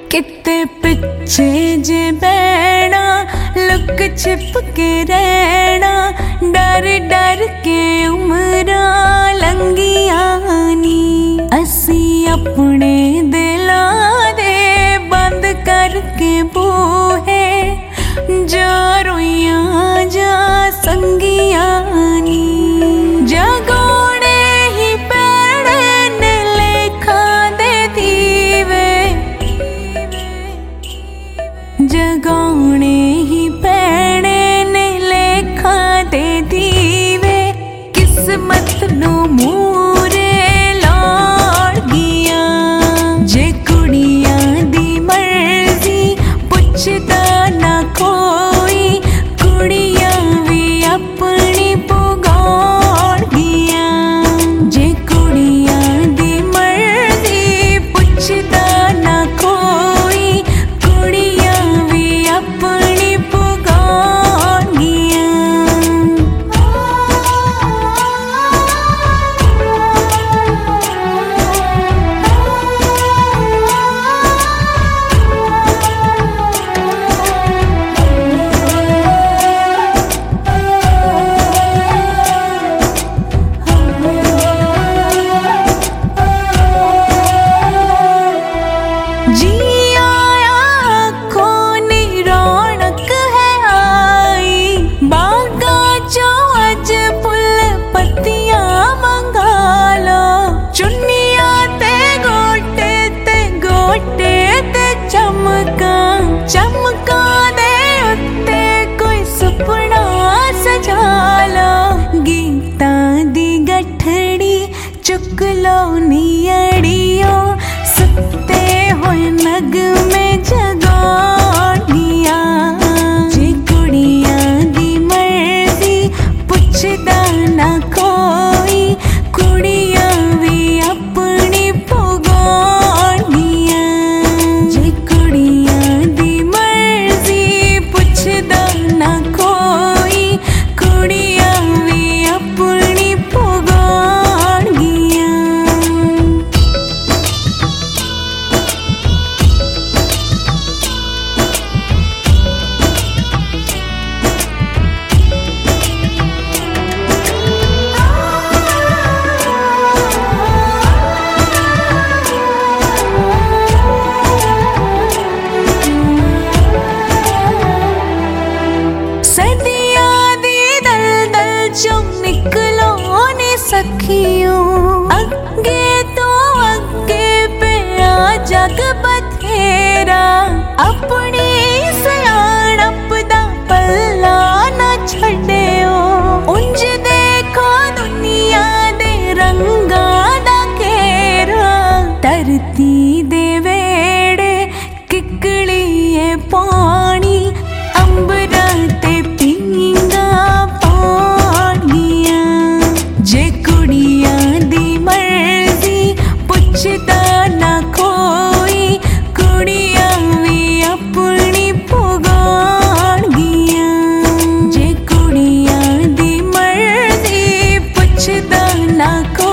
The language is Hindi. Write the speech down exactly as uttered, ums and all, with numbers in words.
किते पिछे जे बैना लुक छिप के रहना डर डर के उमरा लंघियां नी असी अपने दिला दे बंद करके बूहे जा रोइयां जा संगियां नी जगाने ही पैणे ने लेखा दे दीवे जगाने ही पैणे ने लेखा दे दीवे किस्मत नु मूरे लौड़ गया जे कुड़ियां दी मर्जी पुछदा ना कोई कुड़ियां भी अपनी पुगाड़ गया जे कुड़ियां दी मर्जी पुछदा ना कोई कुड़ियां भी अपनी पुगाड़ गया। जी आया खोनी रौनक है आई बागा चो अज फुल पत्तियां मंगा लो चुन्नियां ते गोटे ते गोटे ते चमका चमका दे उत्ते कोई सुपना सजा लो गीता दी गठड़ी चुक लो नियड़ियो सुते होए नग में जगानिया जे कुड़ियां दी मर्जी पुछदा ना कोई कुड़ियां भी अपनी पुगानिया जे कुड़ियां दी मर्जी पुछदा ना कोई कुड़ियां भी अपनी पुगानिया। सदियां दी दलदल चो निकलो ने सखियों अगे तो अगे पे आ जग बथेरा अपनी सयाणप दा पल्ला ना छड्डियो उंज देखो दुनिया दे रंगा दा घेरा धरती दे वेड़े किकड़िए पानी अंबरा ते पींगा पानिया जे कुड़ियां दी मर्जी पुछदा ना कोई कुड़ियां भी अपनी पुगाड़ गया जे कुड़ियां दी मर्जी पुछदा ना कोई